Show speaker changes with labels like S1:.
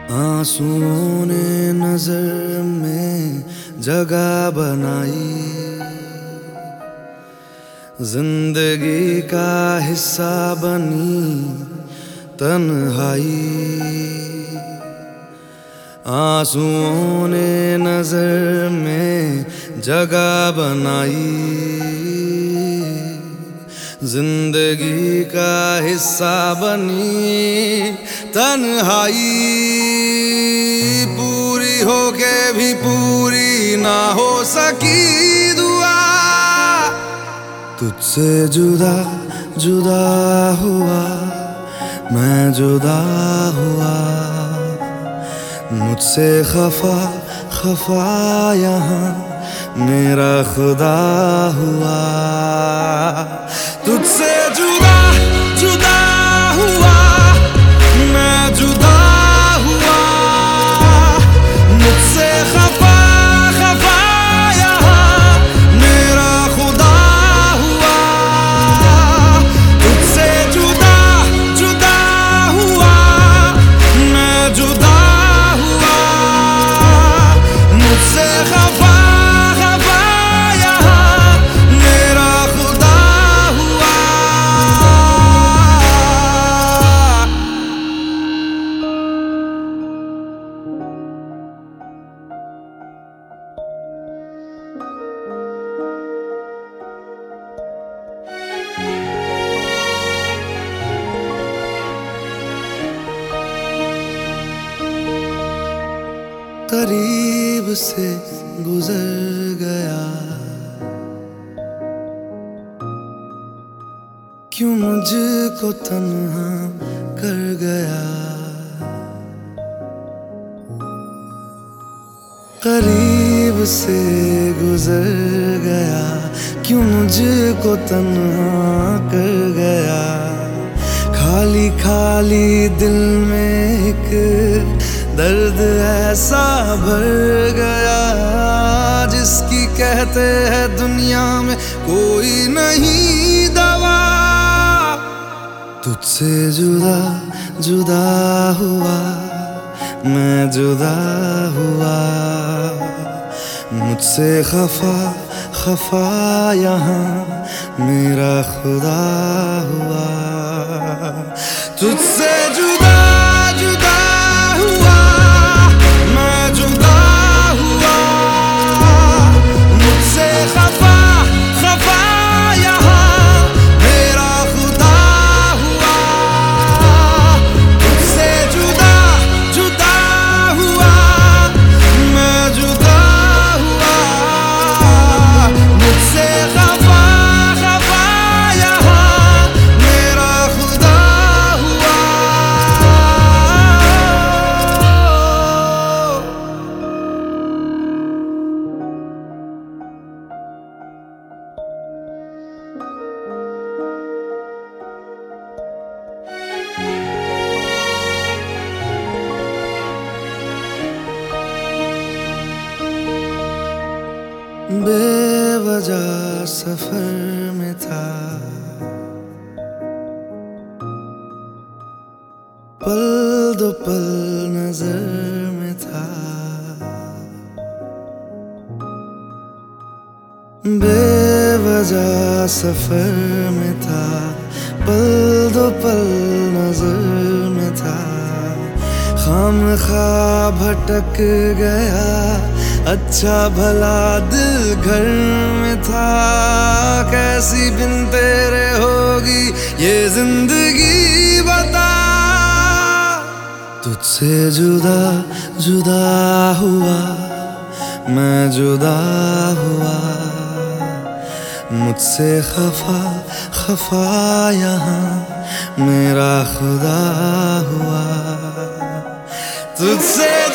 S1: आंसुओं ने नजर में जगह बनाई, जिंदगी का हिस्सा बनी तन्हाई। आंसुओं ने नजर में जगह बनाई, जिंदगी का हिस्सा बनी तन्हाई। पूरी होके भी पूरी ना हो सकी दुआ, तुझसे जुदा जुदा हुआ मैं जुदा हुआ। मुझसे खफा खफा यहाँ मेरा खुदा हुआ। तुझसे जुदा जुदा हुआ मैं जुदा हुआ। मुझसे खफा खफा यहाँ मेरा खुदा हुआ। तुझसे जुदा जुदा हुआ मैं जुदा हुआ। मुझसे खफा करीब से गुजर गया, क्यों मुझको तन्हा कर गया। करीब से गुजर गया, क्यों मुझको तन्हा कर गया। खाली खाली दिल में एक दर्द ऐसा भर गया, जिसकी कहते हैं दुनिया में कोई नहीं दवा। तुझसे जुदा जुदा हुआ मैं जुदा हुआ। मुझसे खफा खफा यहाँ मेरा खुदा हुआ। तुझसे जुदा जुदा हुआ मैं जुदा हुआ। मुझसे खफा खफा यहाँ मेरा खुदा हुआ। तुझसे जुदा जुदा हुआ मैं जुदा हुआ। मुझसे खफा खफा यहाँ मेरा खुदा हुआ। बेवजह सफर में था, पल दो पल नजर में था। बेवजह सफर में था, पल दो पल नजर में था। खामखा भटक गया, अच्छा भला दिल घर में था। कैसी बिन तेरे होगी ये जिंदगी बता। तुझसे जुदा जुदा हुआ मैं जुदा हुआ। मुझसे खफा खफा यहाँ मेरा खुदा हुआ। तुझसे